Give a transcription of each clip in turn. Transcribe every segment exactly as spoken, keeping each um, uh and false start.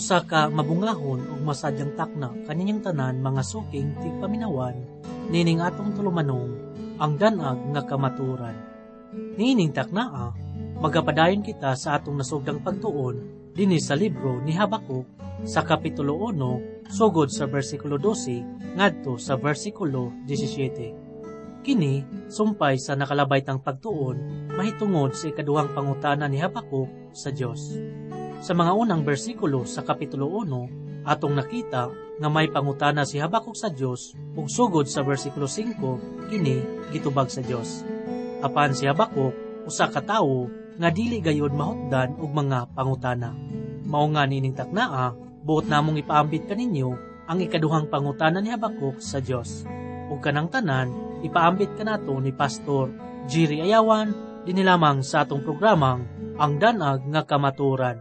usa ka mabungahon ug masadyang takna kaninyang tanan mga suking tigpaminawan nining atong tulumanong ang danag nga kamaturan. Nining taknaa magapadayon kita sa atong nasugdang pagtuon dinhi sa libro ni Habakuk sa kapitulo uno sugod sa bersikulo twelve ngadto sa bersikulo seventeen. Kini sumpay sa nakalabay tang pagtuon mahitungod sa ikaduhang pangutana ni Habakuk sa Dios. Sa mga unang bersikulo sa kapitulo uno, atong nakita nga may pangutana si Habakuk sa Dios ug sugod sa bersikulo five kini gitubag sa Dios. Apan si Habakuk usa ka tawo nga dili gayud mahutdan og mga pangutana. Mao nga nining taknaa, buot namong ipaambit kaninyo ang ikaduhang pangutana ni Habakuk sa Dios. Ug kanang tanan ipaambit kanato ni Pastor Jerry Ayawan dinhi lamang sa atong programang Ang Danag nga Kamaturan.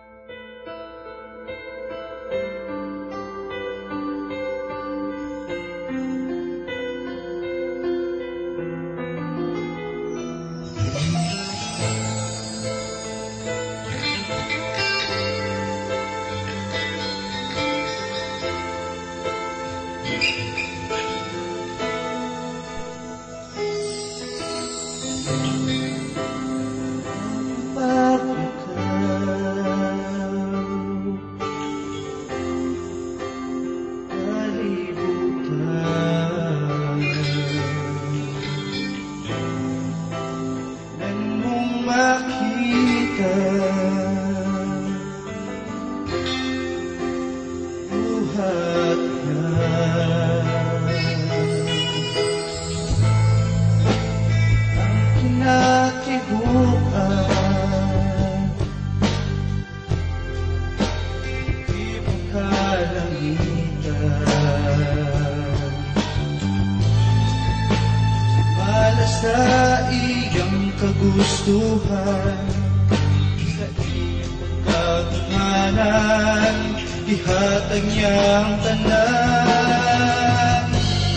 Sa iyang kagustuhan, sa iyang pagkakanan, ihatag niyang tanan.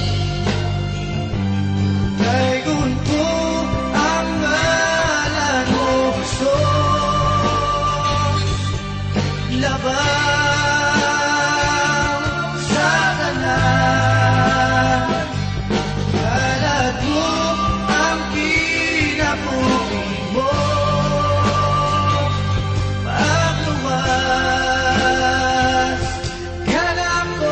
Kay gunto ang ngalan mo, Jesus, labang sa tanan. Kalat mo ang kinabuhi mo, pagluwas ka na ko.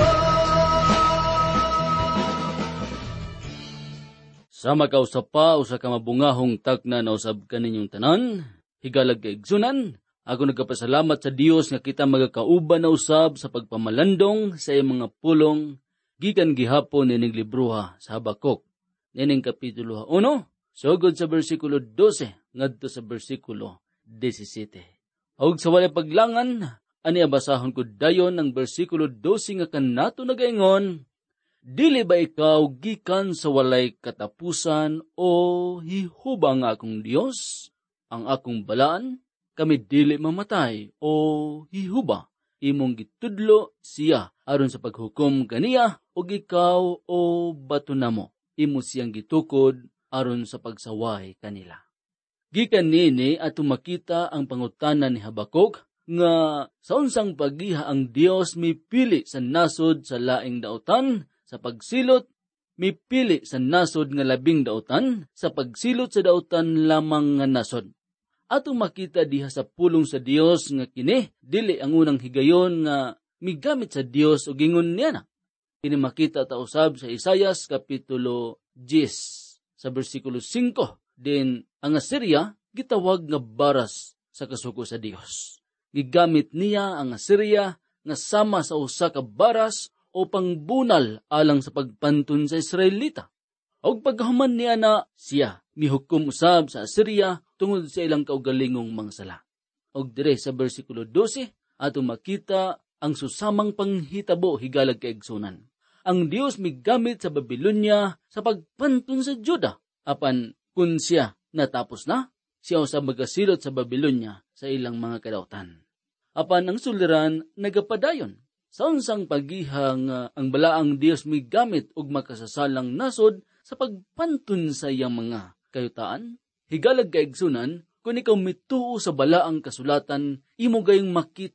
Sama ka usap pa, usa ka mabungahong takna na usab kaninyong tanan, higalag ka igsunan. Ako nagkapasalamat sa Dios nga kita magakauban na usab sa pagpamalandong sa iyang mga pulong, gikan gihapon nining libruha sa Habakuk. Nining kapitulo uno, sugod sa bersikulo twelve, ngadto sa bersikulo seventeen. Ug sa walay paglangan, ani abasahon ko dayon ang bersikulo twelve nga kanato nagaingon, dili ba ikaw gikan sa walay katapusan o hihubang akong Dios? Ang akong balaan, kami dili mamatay o hihuba. Imong gitudlo siya aron sa paghukom kaniya ug ikaw o bato namo. Imo siyang gitukod aron sa pagsaway kanila. Gikan nini ato makita ang pangutana ni Habakuk nga sa unsang pagiha ang Dios mipili sa nasod sa laing daotan sa pagsilot, mipili sa nasod nga labing daotan sa pagsilot sa daotan lamang nga nasod. Ato makita diha sa pulong sa Dios nga kini dili ang unang higayon nga migamit sa Dios ug ingon niya na. Kini makita ta usab sa Isaias kapitulo ten sa bersikulo five, din ang Assyria gitawag nga baras sa kasuko sa Dios. Gigamit niya ang Assyria nga sama sa usa ka baras o pangbunal alang sa pagpantun sa Israelita. Og paghuman niya na siya mihukom usab sa Assyria tungod sa ilang kaugalingong mangsala. Og dire sa bersikulo twelve ato makita ang susamang panghitabo higalag kaigsunan. Ang Dios migamit sa Babylonia sa pagpantun sa Juda. Apan kun siya natapos na, siya usab magasilot sa Babylonia sa ilang mga kadautan. Apan ang suliran nagapadayon. Sa unsang pagihang uh, ang balaang Dios migamit og makasasalang nasod sa pagpantun sa iyang mga kayutaan. Higalag kaigsunan, kung ikaw mituo sa balaang kasulatan, imo gayong makita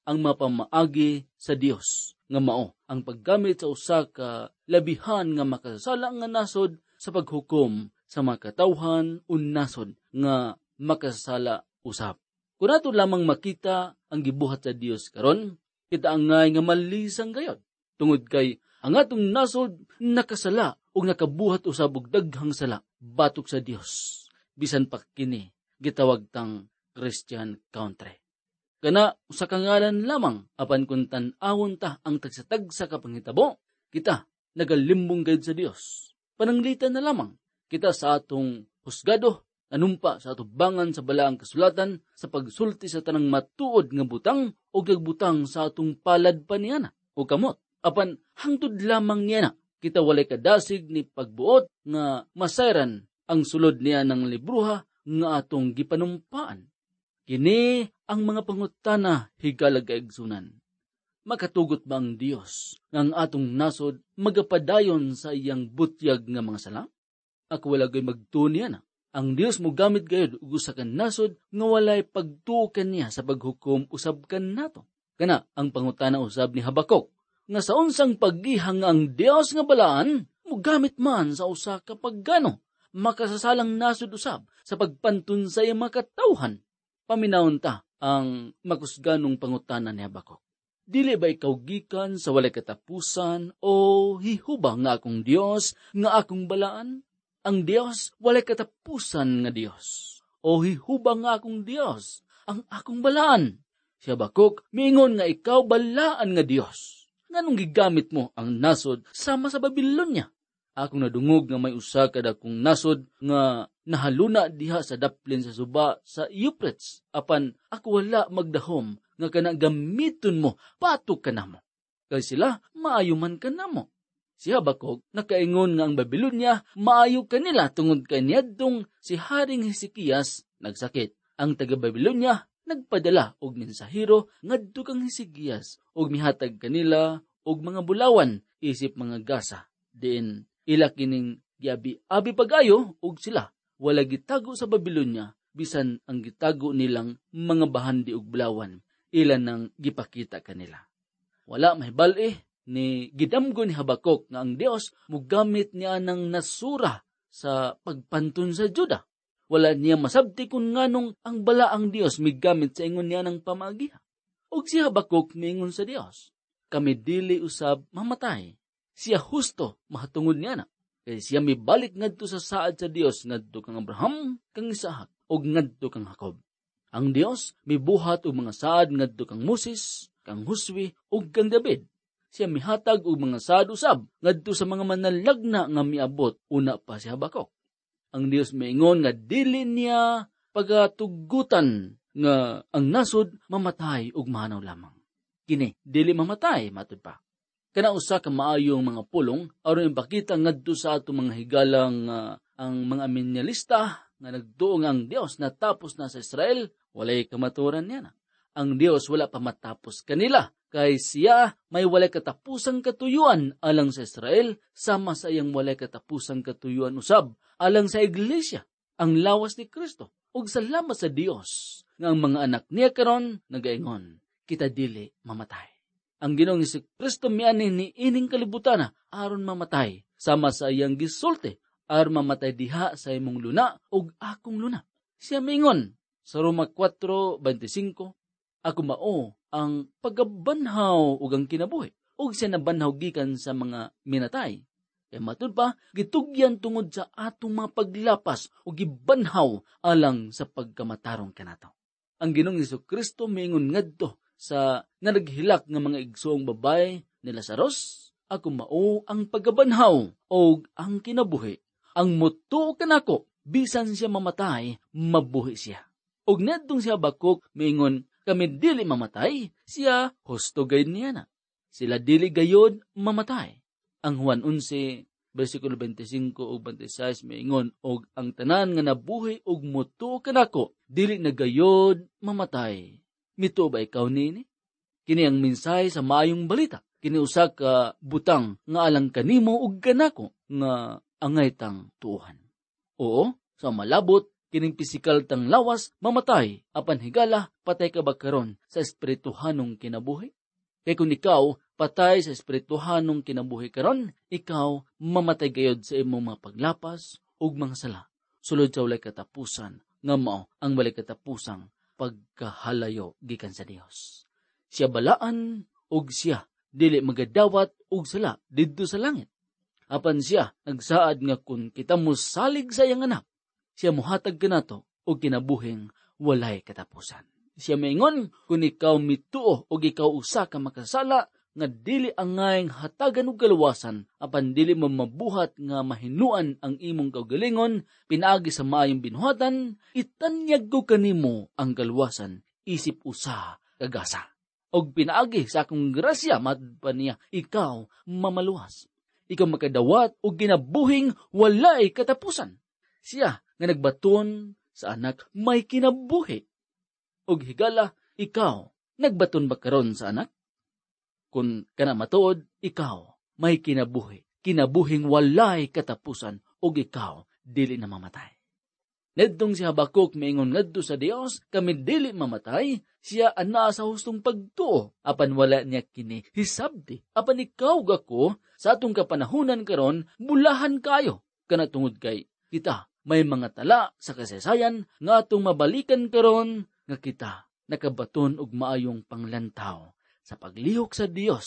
ang mapamaagi sa Dios nga mao ang paggamit sa usa ka labihan nga makasasala nga nasod sa paghukom sa mga katawhan o nasod nga makasasala usab. Kung ato lamang makita ang gibuhat sa Dios karon, kita angay nga malisang gayod. Tungod kay ang atong nasod nakasala o nakabuhat usab og daghang sala batok sa Dios. Bisan pa kini gitawag tang Christian country. Kana usa ka ngalan lamang apan kun tan-awon ta ang tagsatagsa ka panghitabo, kita nagalimbong gayud sa Dios. Pananglitan na lamang kita sa atong husgado, nanumpa sa atubangan sa balaang kasulatan sa pagsulti sa tanang matuod nga butang o nagbutang sa atong palad pa niyana o kamot. Apan hangtod lamang niya na kita walay kadasig ni pagbuot nga masayran ang sulod niya ng libruha nga atong gipanumpaan. Kini ang mga pangutana higalag kaigsunan. Makatugot ba ang Dios nga ang atong nasod magapadayon sa iyang butyag nga mga sala? Ako wala gay magtuniya na. Ang Dios mo gamit gayud ug usa ka nasod nga walay pagtuokan niya sa paghukom usab kan nato. Kana ang pangutana usab ni Habakuk nga sa unsang paggihang ang Dios nga balaan mo gamit man sa usa ka paggano makasasalang nasod usab sa pagpantun sa iyang mga katawhan. Paminawon ta ang makusganong pangutana ni Habakuk. Dili ba ikaw gikan sa walay katapusan o hihuba nga akong Dios nga akong balaan? Ang Dios walay katapusan nga Dios. O hihuba nga akong Dios ang akong balaan. Si Habakuk miingon nga ikaw balaan nga Dios. Nganong gigamit mo ang nasod sama sa Babilonia? Akong nadungog nga may usa ka dakong nasod nga nahaluna diha sa daplin sa suba sa Euphrates. Apan ako wala magdahom nga kana gamiton mo patok ka namo. Kay sila maayo man ka namo. Si Habakuk nakaingon nga ang Babilonia maayo kanila tungod kay niadtong si Haring Hezekias nagsakit. Ang taga Babilonia nagpadala og mensahero ngadto kang Hezekias og mihatag kanila og mga bulawan isip mga gasa. Diin ila kining giabi-abi pagayo og sila wala gitago sa Babilonia bisan ang gitago nilang mga bahandi og bulawan ila nang gipakita kanila. Wala mahibal-i ni gidamgo ni Habakuk nga ang Dios mogamit niya ng nasura sa pagpantun sa Juda. Wala niya masabti kung nganong ang balaang Dios migamit sa ingon niya ng pamagiha. Og si Habakuk miingon sa Dios, kami dili usab mamatay. Siya husto mahatungod niya na. Kaya siya mibalik ngadto sa saad sa Dios ngadto kang Abraham, kang Isaac, og ngadto kang Jacob. Ang Dios mibuhat og mga saad ngadto kang Moses, kang Josue, og kang David. Siya mihatag og mga saad usab ngadto sa mga manalagna nga miabot una pa si Habakuk. Ang Dios miingon nga dili niya pagatugutan nga ang nasod mamatay og mahanaw lamang. Kini dili mamatay matud pa. Kana usa ka maayong mga pulong aron ipakita ngadto sa ato mga higalang uh, ang mga aminyalista nga nagtuo nga ang Dios natapos na sa Israel, walay kamaturan niya na. Ang Dios wala pa matapos kanila, kay siya may walay katapusang katuyuan alang sa Israel, sama sa iyang walay katapusang katuyuan usab alang sa iglesia, ang lawas ni Kristo. Ug salamat sa Dios nga ang mga anak niya karon nagaingon, kita dili mamatay. Ang Ginoong Kristo miani ni ining kalibutan aron mamatay sama sa iyang gisulti aron mamatay diha sa imong luna ug akong luna. Siya mingon sa Roma four twenty-five, ako mao ang pagabanhaw ug ang kinabuhi ug siya nabanhaw gikan sa mga minatay. Kay matud pa gitugyan tungod sa atong mga paglapas ug gibanhaw alang sa pagkamatarong kanato. Ang Ginoong Kristo mingon ngadto sa nanaghilak nga mga igsoong babae ni Lazarus, ako mao ang pagabanhaw o ang kinabuhi. Ang mutuo kanako, bisan siya mamatay, mabuhi siya. Og nadtong si Habakuk, mingon, kami dili mamatay, siya husto gayud niya na. Sila dili gayod mamatay. Ang Juan eleven, versikulo twenty-five o twenty-six, mingon, og ang tanan nga nabuhi og mutuo kanako, dili na gayod mamatay. Mito ba ikaw nini? Kini ang mensahe sa maayong balita. Kini usa ka butang nga alang kanimo ug kanako nga angay tang tuohan. Oo, sa malabot kining pisikal tang lawas mamatay, apan higala patay ka ba karon sa espirituhanong kinabuhi? Kaya kung ikaw patay sa espirituhanong kinabuhi karon, ikaw mamatay gayod sa imong mga paglapas ug mga sala. Sulod sa walay katapusan, nga mao ang walay katapusang pagkahalayo gikan sa Dios. Siya balaan ug siya dili magadawat og sala didto sa langit. Apan siya nagsaad nga kung kita mosalig sa iyang anak, siya mohatag kanato og kinabuhing walay katapusan. Siya maingon, kung ikaw mituo og ikaw usa ka makasala, nga dili angayng hatagan og kaluwasan, apan dili mo mabuhat nga mahinuan ang imong kaugalingon, pinaagi sa maayong binuhatan, itanyag ko kanimo ang kaluwasan, isip usa kagasa. Og pinaagi sa akong grasya, madpa niya, ikaw mamaluwas. Ikaw makadawat og kinabuhing walay katapusan. Siya nga nagbaton sa anak may kinabuhi. Og higala, ikaw, nagbaton ba karon sa anak? Kung kana matuod, ikaw, may kinabuhi. Kinabuhing walay katapusan, og ikaw, dili na mamatay. Nedtong si Habakuk maingon ngadto sa Dios, kami dili mamatay, siya ana sa hustong pagtuo, apan wala niya kini hisabdi. Apan ikaw gako, sa atong kapanahunan karon, bulahan kayo. Kana tungod kay kita, may mga tala sa kasaysayan nga atong mabalikan karon nga kita nakabaton og maayong panglantaw sa paglihok sa Dios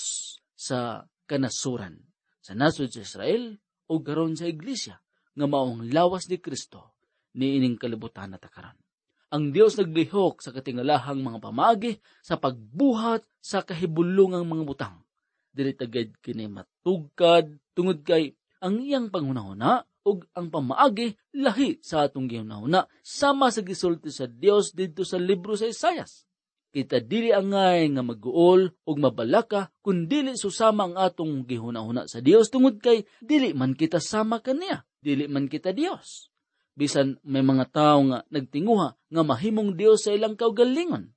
sa kanasuran sa nasod sa Israel o karon sa iglesia nga maong lawas ni Kristo niining kalibutan na takaran. Ang Dios naglihok sa katingalahang mga pamaagi sa pagbuhat sa kahibulungang mga butang. Dili tagad kini matugkad tungod kay ang iyang panghunahuna ug ang pamaagi lahi sa atong gihunahuna sama sa gisulti sa Dios didto sa libro sa Isayas. Kita dili angay nga maguol ug mabalaka kun dili susama ang atong gihunahuna sa Dios tungod kay dili man kita sama kaniya, dili man kita Dios. Bisan may mga tawo nga nagtinguha nga mahimong Dios sa ilang kaugalingon,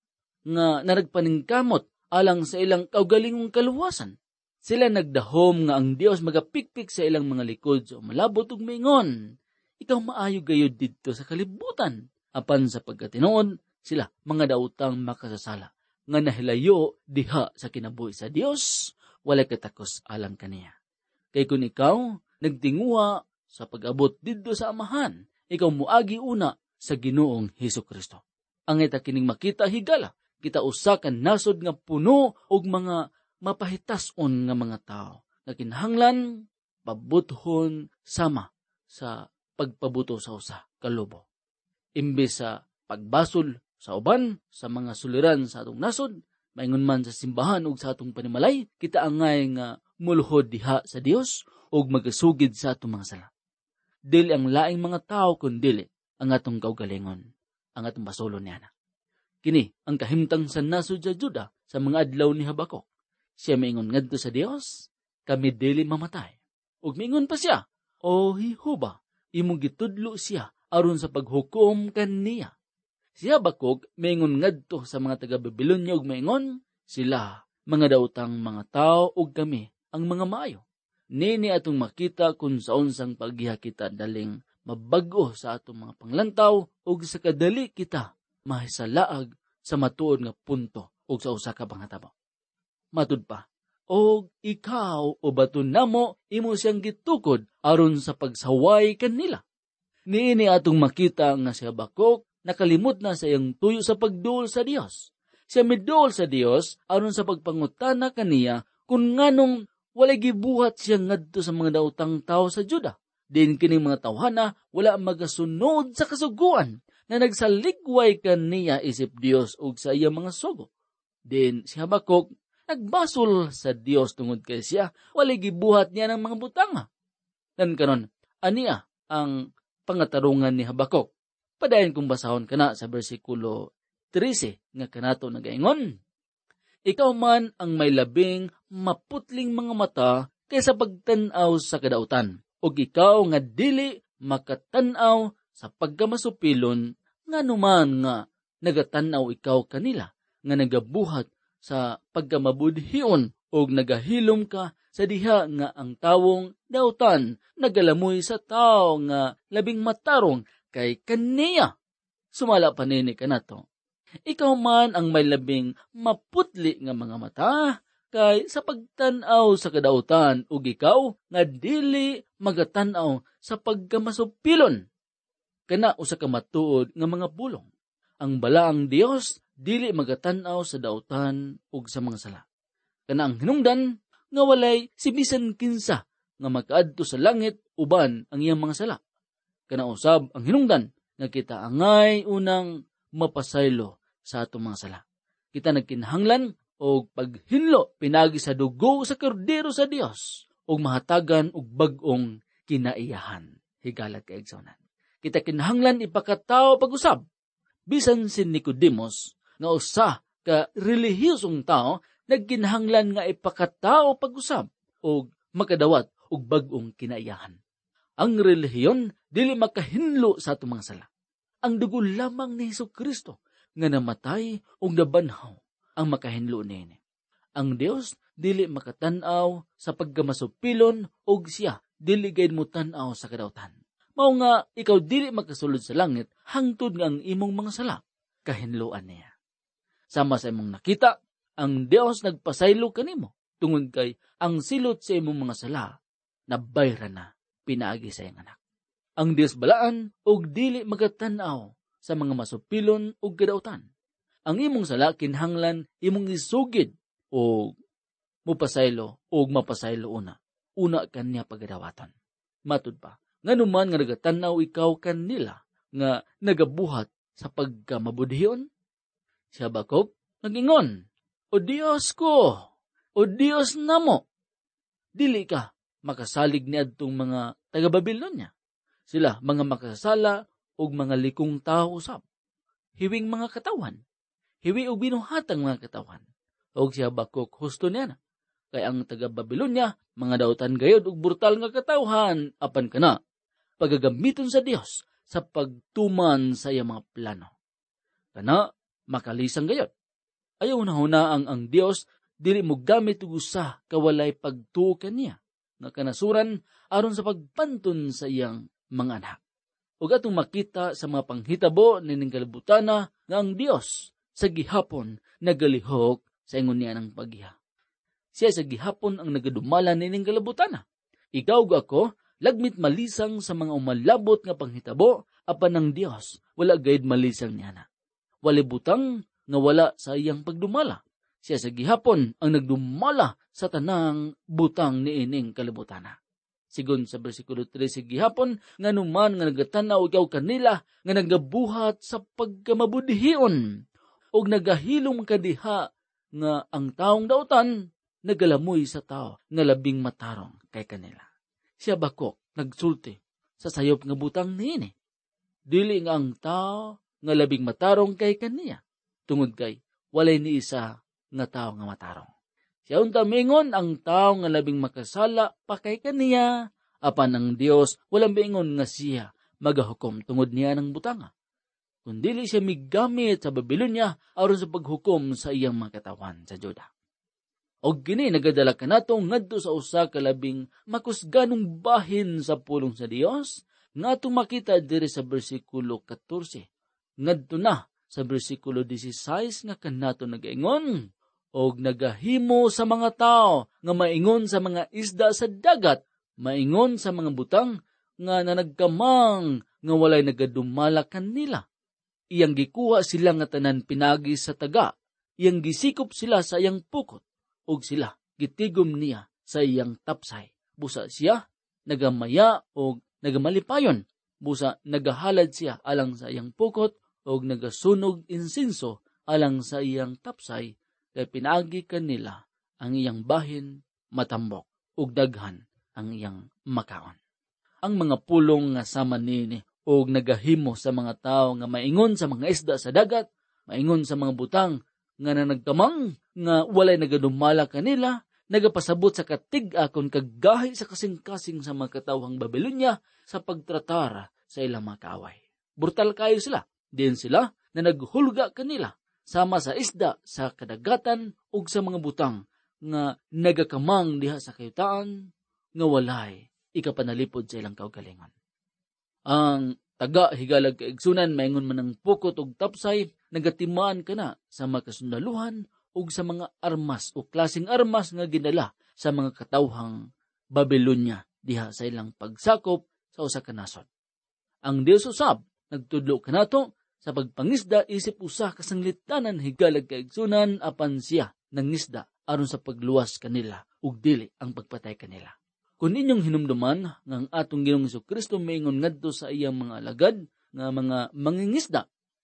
nga naragpaningkamot alang sa ilang kaugalingong kaluwasan. Sila nagdahom nga ang Dios magapikpik sa ilang mga likod so malabot ug maingon, ikaw maayo gayud didto sa kalibutan. Apan sa pagkatinuod, sila mga daotang makasasala nga nahilayo diha sa kinabuhi sa Dios, walay katakos alang kaniya. Kay kung ikaw nagtinguha sa pag-abot didto sa amahan, ikaw muagi una sa Ginoong Hesukristo. Ang ita kining makita higala, kita usa ka nasod nga puno og mga mapahitason nga mga tao na kinahanglan pabuthon sama sa pagpabuto sa usa ka lobo. Imbes sa pagbasol sa uban sa mga suliran sa atong nasod, maingon man sa simbahan ug sa atong panimalay, kita angay nga muluhod diha sa Dios ug magasugid sa atong mga sala. Dili ang laing mga tao kun dili ang atong kaugalingon, ang atong basolon niana. Kini ang kahimtang sa nasod sa Juda sa mga adlaw ni Habakuk. Siya maingon ngadto sa Dios, kami dili mamatay. Ug maingon pa siya, O Jehova, imong gitudlo siya aron sa paghukom kaniya. Si Habakuk maingon ngadto sa mga taga Babylonia ug maingon, sila mga daotang mga tao ug kami ang mga maayo. Nini atong makita kung sa unsang paggiha kita daling mabag-o sa atong mga panglantaw ug sa kadali kita mahisalaag sa matuod nga punto ug sa usa ka pangatabo. Matud pa, og ikaw o baton namo imo siyang gitukod aron sa pagsaway kanila. Niini atong makita nga si Habakuk nakalimot na sa iyang tuyo sa pagduol sa Dios. Siya miduol sa Dios aron sa pagpangutana kaniya kung nganong walay gibuhat siya ngadto sa mga daotang tao sa Juda. Din kining mga tawhana wala magasunod sa kasuguan na nagsaligway kaniya isip Dios ug sa iyang mga sugo. Din si Habakuk nagbasol sa Dios tungod kay siya walay gibuhat niya ng mga butanga. Lan karon ania ang pangatarungan ni Habakuk. Padayon kong basahon kana sa bersikulo trese nga kanato nagaingon, ikaw man ang may labing maputling mga mata kaysa pagtan-aw sa kadautan, ug ikaw nga dili makatan-aw sa pagkamasupilon, nga numan nga nagatan-aw ikaw kanila, nga nagabuhat sa pagkamabudhion og nagahilom ka sa diha nga ang tawong dautan nagalamoy sa tao nga labing matarong kay kaniya. Sumala pa nini ka na to. Ikaw man ang may labing maputli nga mga mata, kay sa pagtanaw sa kadautan, ug ikaw nga dili magatanaw sa pagkamasupilon. Kana usa ka matuod nga mga bulong. Ang balaang Dios dili magatanaw sa dautan ug sa mga sala. Kana ang hinungdan nga walay si bisan kinsa nga makaadto sa langit uban ang iyang mga sala. Kana usab ang hinungdan nga kita angay unang mapasaylo sa atong mga sala. Kita nagkinahanglan og paghinlo pinagi sa dugo sa kordero sa Dios og mahatagan og bag-ong kinaiyahan. Higala kay igsoonan. Kita kinahanglan ipakatao pag-usab. Bisan si Nicodemos nga usa ka relihiyosong tao nagkinahanglan nga ipakatao pag-usab og makadawat og bag-ong kinaiyahan. Ang relihiyon dili makahinlo sa atong mga sala. Ang dugo lamang ni Hesukristo nga namatay og nabanhaw ang makahinlo niini. Ang Dios dili makatan-aw sa pagkamasupilon og siya dili gayud mo tan-aw sa kadautan. Mao nga ikaw dili makasulod sa langit hangtod nga ang imong mga sala kahinloan niya. Sama sa imong nakita, ang Dios nagpasaylo kanimo tungod kay ang silot sa imong mga sala nabayra na pinaagi sa iyang anak. Ang Dios balaan og dili magatan-aw sa mga masupilon ug kadautan. Ang imong sala kinahanglan imong isugid o mupasaylo o mapasaylo una. Una kanya pagadawaton. Matud pa, nganuman nga nagatanaw ikaw kanila nga nagabuhat sa pagkamabudhiyon? Si Habakuk nagingon, O Dios ko, o Dios namo, dili ka makasalig ni adtong mga taga-Babilonya. Sila mga makasala og mga likong tao usab. Hiwing mga katawan. Hiwi og binuhatang mga katawan. Og si Habakuk husto niya na. Kay ang taga-Babilonya, mga dautan gayod og brutal nga katawhan, apan kana, pagagamiton sa Dios sa pagtuman sa iyang mga plano. Kana, makalisang gayod. Ayaw na huna ang ang Dios, dili mo gamit og usa kawalay pagtuo kaniya, nga kanasuran aron sa pagpantun sa iyang mga anak. Ug atong makita sa mga panghitabo nining kalibutana nga ang Dios sa gihapon nagalihok sa ingon niya ng paggiha. Siya sa gihapon ang nagadumala nining kalibutana. Ikaw ug ako lagmit malisang sa mga umalabot nga panghitabo, apan ang Dios wala gayud malisang niya na. Wala butang nga wala sa iyang pagdumala. Siya sa gihapon ang nagdumala sa tanang butang niining kalibutana. Sigon sa bersikulo tres sa gihapon, nga numan nga nagatanaw ikaw kanila nga nagabuhat sa pagkamabudhiyon og nagahilom kadiha nga ang taong dautan nagalamoy sa tao nga labing matarong kay kanila. Si Habakuk nagsulti sa sayop nga butang niini. Dili nga ang tao nga labing matarong kay kaniya, tungod kay walay ni isa nga tao nga matarong. Siya unta mingon ang tao nga labing makasala pa kay kaniya, apan ang Dios walang mingon nga siya magahukom tungod niya ng butanga. Kundili siya migamit sa Babilonya aron sa paghukom sa iyang mga katawan sa Juda. Og kini nagadala kanato ngadto sa usa ka labing makusganong bahin sa pulong sa Dios, nga atong makita diri sa bersikulo fourteen. Ngadto na sa bersikulo sixteen nga kanato nagaingon, og nagahimo sa mga tao nga maingon sa mga isda sa dagat, maingon sa mga butang nga nanagkamang nga walay nagadumala kanila. Iyang gikuha sila nga tanan pinagi sa taga, iyang gisikop sila sa iyang pukot, og sila gitigom niya sa iyang tapsay. Busa siya nagamaya og nagamalipayon, busa nagahalad siya alang sa iyang pukot og nagasunog insinso alang sa iyang tapsay, kay pinagi kanila ang iyang bahin matambok ug daghan ang iyang makaon. Ang mga pulong nga sama nini og nagahimo sa mga tao nga maingon sa mga isda sa dagat, maingon sa mga butang nga nanagkamang nga walay nagadumala kanila, nagapasabot sa katig-akon kagahi sa kasing-kasing sa mga katawhang Babilonya sa pagtratar sa ilang mga kaaway. Brutal kayo sila, din sila na naghulga kanila sama sa isda sa kadagatan ug sa mga butang nga nagakamang diha sa kayutaan nga walay ikapanalipod sa ilang kaugalingon. Ang taga higalag kaigsunan maingon man ng pukot og tapsay, nagatimaan kana sa makasundaluhan ug sa mga armas o klaseng armas nga ginala sa mga katawhang Babylonia diha sa ilang pagsakop sa usa ka nasod. Ang Dios usab nagtudlo kanato sa pagpangisda isip usa ka sanglitanan higalag kaigsunan apan siya nangisda aron sa pagluwas kanila ug dili ang pagpatay kanila. Kung inyong hinumduman nga ang atong Ginoong Jesucristo maingon ngadto sa iyang mga alagad nga mga mangingisda,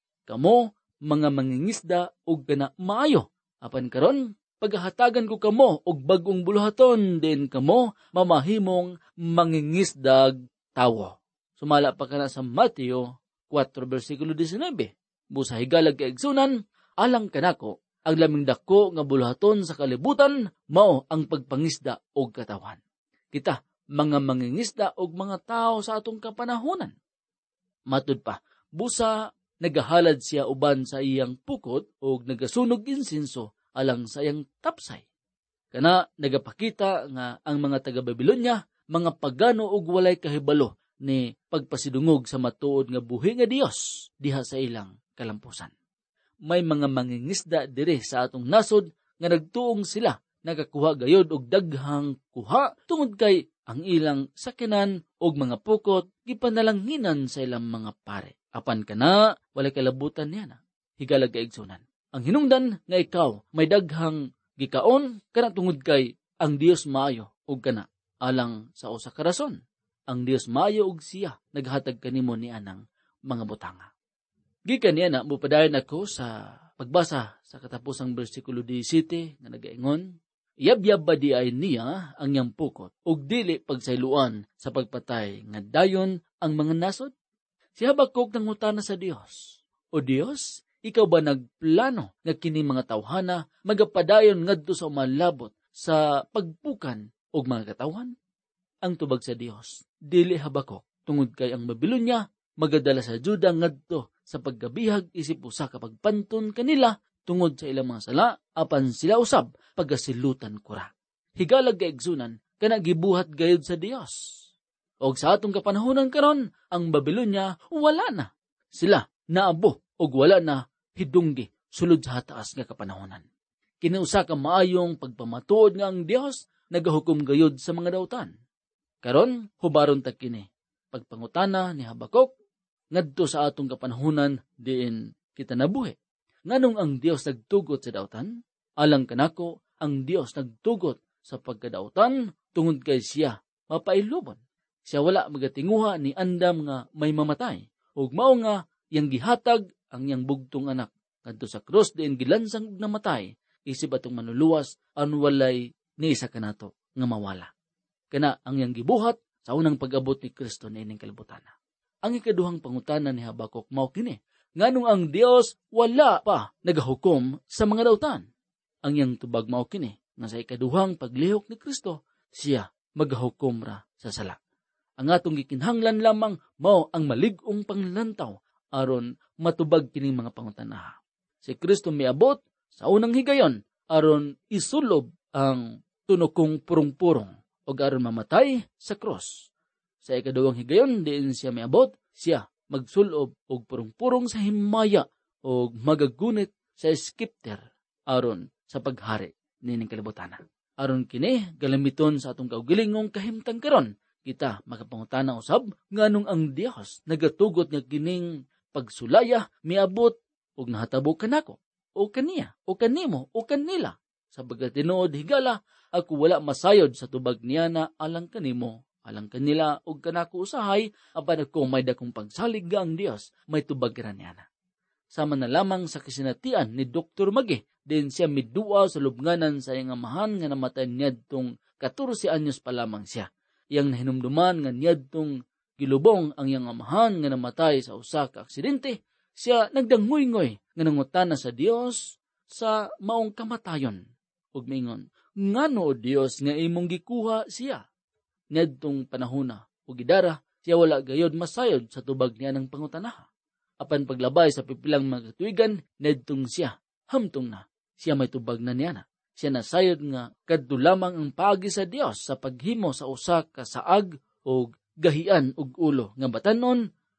kamo mga mangingisda ug kana maayo, apan karon paghahatagan ko kamo og bag-ong buluhaton din kamo mamahimong mangingisdag tawo. Sumala pa kana sa Mateo four versikulo nineteen. Busa higalag kaigsunan, alang kanako ang laming dako nga buluhaton sa kalibutan mao ang pagpangisda og katawan. Kita mga mangingisda og mga tao sa atong kapanahonan. Matud pa, busa nagahalad siya uban sa iyang pukot og nagasunog insinso alang sa iyang tapsay. Kana nagapakita nga ang mga taga-Babylonia mga pagano ug walay kahibalo ni pagpasidungog sa matuod nga buhi nga Dios diha sa ilang kalampusan. May mga mangingisda diri sa atong nasod nga nagtuong sila nagakuha gayod og daghang kuha tungod kay ang ilang sakinan og mga pukot gipanalanghinan sa ilang mga pare. Apan kana walay kalabutan niya na higalag kaigsunan. Ang hinungdan nga ikaw may daghang gikaon kana tungod kay ang Dios maayo ug kana alang sa usa ka rason. Ang Dios maayo ug siya naghatag kanimo ni anang mga butanga. Gikan niya na mupadayon ako sa pagbasa sa katapusang bersikulo seventeen nga nagaingon, Yabyab ba di ay niya ang iyang pukot ug dili pagsayloan sa pagpatay nga dayon ang mga nasod? Si Habakuk nangutana sa Dios, O Dios, ikaw ba nagplano nga kini mga tawhana magapadayon ngadto sa umalabot sa pagpukan og mga katawan? Ang tubag sa Dios, dili Habakuk, tungod kay ang Babylonia magadala sa Juda ngadto sa paggabihag isip usa ka pagpantun kanila tungod sa ilang mga sala, apan sila usab pagasilutan kura. Higalag kaigsunan, kana gibuhat gayud sa Dios. Og sa atong kapanahonan karon, ang Babylonia wala na. Sila naabo og wala na hidunggi sulod sa hataas nga kapanahonan. Kinusa ka maayong pagpamatuod nga ang Dios nagahukom gayud sa mga dautan. Karon hubaron ta kini pagpangutana ni Habakuk ngadto sa atong kapanahonan diin kita nabuhi. Nganong ang Dios nagtugot sa dautan? Alang kanako, ang Dios nagtugot sa pagkadautan tungod kay siya mapailubon. Siya wala magatinguha ni andam nga may mamatay. Ug mao nga yang gihatag ang yang bugtong anak kadto sa krus diin gilansang og namatay isip atong manuluwas an walay ni isa kanato nga mawala. Kana ang yang gibuhat sa unang pag-abot ni Kristo niining kalibutan. Ang ikaduhang pangutana ni Habakuk mao kini, nganong ang Dios wala pa nagahukom sa mga dautan? Ang yang tubag mao kini nga sa ikaduhang paglihok ni Kristo siya magahukom ra sa sala. Ang atong gikinhanglan lamang mao ang malig-ong panglantaw aron matubag kining mga pangutana. Si Kristo miabot sa unang higayon aron isulob ang tunokong purong-purong o aron mamatay sa cross. Sa ikaduhang higayon diin siya miabot, siya magsulob og purong-purong sa himaya o magagunit sa skipter aron sa paghari nining kalibutan. Aron kini galamiton sa atong kaugalingong kahimtang karon, kita makapangutana usab nganong ang Dios nagatugot nga kining pagsulaya miabot og nahatabo kanako o kaniya o kanimo o kanila sa pagkatinuod higala ako wala masayod sa tubag niya na alang kanimo alang kanila og kanako usahay apan ako may dakong pagsalig nga ang Dios may tubag ra niya na. Sama na lamang sa kasinatian ni Doktor Magi din siya midua sa lubnganan sa iyang amahan nga namatay niadtong fourteen anyos pa lamang siya. Iyang nahinumduman nga niadtong gilubong ang iyang amahan nga namatay sa usa ka aksidente, siya nagdangoy-ngoy nga nangutana sa Dios sa maong kamatayon. Ug mingon, ngano o Dios nga imong gikuha siya? Niadtong panahona ug gidara siya wala gayod masayod sa tubag niya ng pangutanaha. Apan paglabay sa pipilang mga katuigan, niadtong siya hamtong na siya may tubag na niya na. Siya nasayod nga kadto lamang ang paagi sa Dios sa paghimo sa usa ka saag o gahian ug ulo nga batanon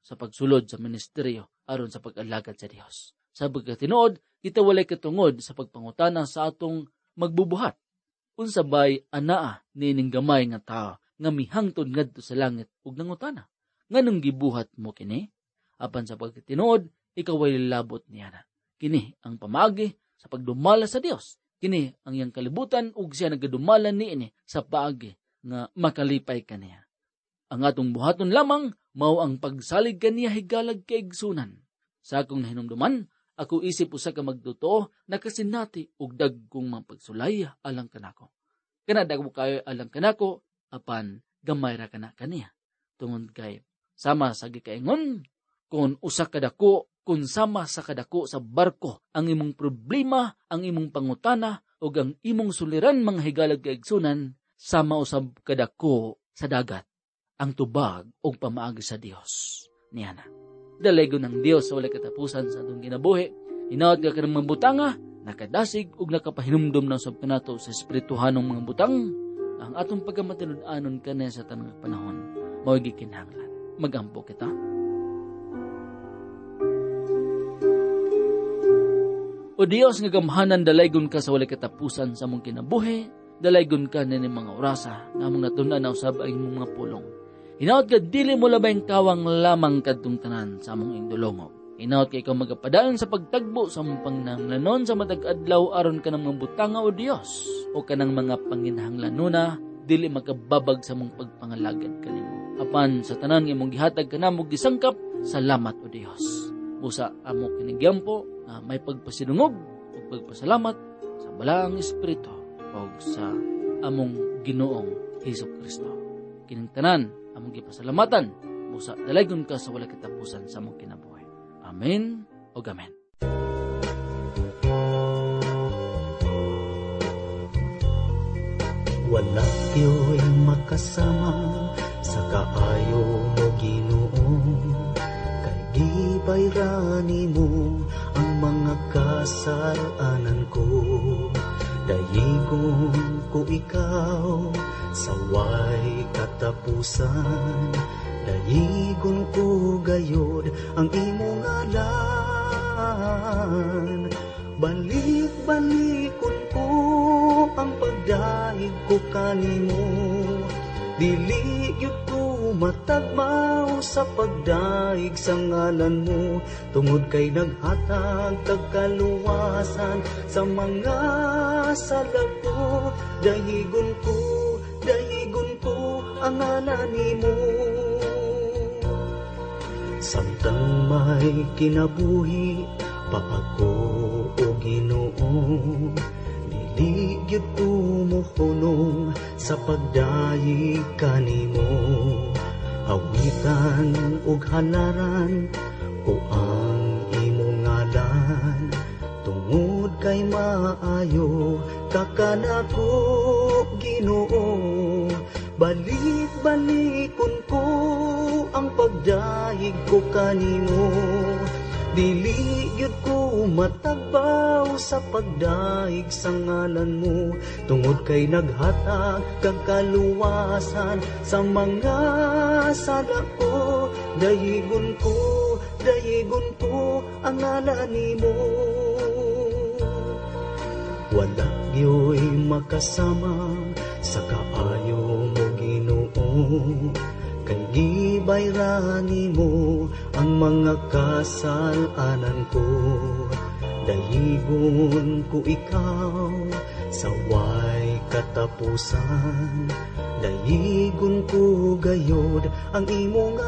sa pagsulod sa ministeryo aron sa pag-alagad sa Dios. Sa pagkatinuod, kita walay katungod sa pagpangutana sa atong magbubuhat. Unsa bay anaa nining gamay nga tao nga mihangtod ngadto sa langit ug nangutana, nganong gibuhat mo kini? Apan sa pagkatinuod, ikaw ay labot niya na. Kini ang pamagi sa pagdumala sa Dios. Kini ang iyang kalibutan ug siya nagadumala niini sa paagi nga makalipay kaniya. Ang atong buhaton lamang mao ang pagsalig kaniya higalag kaigsunan. Sa akong nahinumduman, ako isip usa ka magtotoo na kasinati ug dagkong mapagsulay alang kanako. Kana dagko kayo alang kanako apan gamay ra kana kaniya. Tungod kay sama sa gikaingon, kung usa ka dako, kung sama sa kadako sa barko ang imong problema, ang imong pangutana ug ang imong suliran mga higalag kaigsunan, sama usab kadako sa dagat ang tubag ug pamaagi sa Dios. Niana. Dalaygon ng Dios sa walay katapusan sa atong kinabuhi. Hinaot ka kanang mga butanga, nakadasig ug nakapahinumdom ng sab kanato sa espirituhanong mga butang, ang atong pagkamatinud-anon kaniya sa tanang panahon mao gikinahanglan. Magampo kita. O Dios nga gamhanan, dalaygon ka sa walay katapusan sa mong kinabuhi, dalaygon ka na ni mga orasa na mong natunan na usab ay mong mga pulong. Hinaot ka dili mo labayng kawang lamang kadtong tanan sa among indulongog. Hinaot ka ikaw magapadayon sa pagtagbo sa mong pangnanglanon sa matag adlaw aron ka ng mga butanga o Dios o kanang mga panginahanglanuna dili makababag sa mong pagpangalagad kanimo. Apan sa tanan nga imong gihatag kanamo gisangkap, salamat o Dios. Busa amo kinigyampo na may pagpasinungog o pagpasalamat sa balaang espiritu o sa among Ginoong Hesukristo. Kining tanan among gipasalamatan, busa dalaygon ka sa walay katapusan sa among kinabuhi. Amen o amen. Wala kayo'y makasama sa kaayo mo Ginoo, kay gibayrani mo ang mga kasalanan ko. Dayigon ko ikaw sa way katapusan, dayigon ko gayod ang imong ngalan. Balik-balikon ko ang pagdaig ko kanimo, dili gyud ko matagmaw sa pagdaig sa ngalan mo, tungod kay naghatag kag kaluwasan sa mga sala ko. Dayigon ko, dayigon ko ang ngalan nimo. Samtang may kinabuhi pa ako o Ginoo, dili gyud ko mohunong sa pagdaig kanimo. Awitan ug halaran ko ang imong ngalan, tungod kay maayo ka kanako Ginoo. Balik-balikon ko ang pagdaig ko kanimo, dili gyud ko matagbaw sa pagdaig sa ngalan mo, tungod kay naghatag kag kaluwasan sa mga sala ko. Dayigon ko, dayigon ko ang ngalan nimo. Wala gyoy makasama sa kaayo mo Ginoo, kay gibayrani mo ang mga kasalanan ko. Dayigon ko ikaw sa way katapusan, dayigon ko gayod ang imong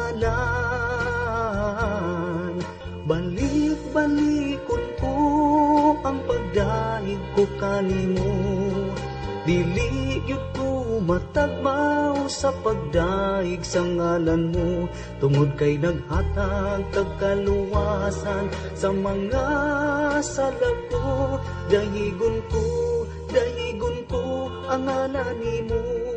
ngalan. Balik-balikon ko ang pagdaig ko kanimo, dili gyud ko matagmaw sa pagdaig sa ngalan mo, tungod kay naghatag kag kaluwasan sa mga sala ko. Dayigon ko, dayigon ko ang ngalan nimo.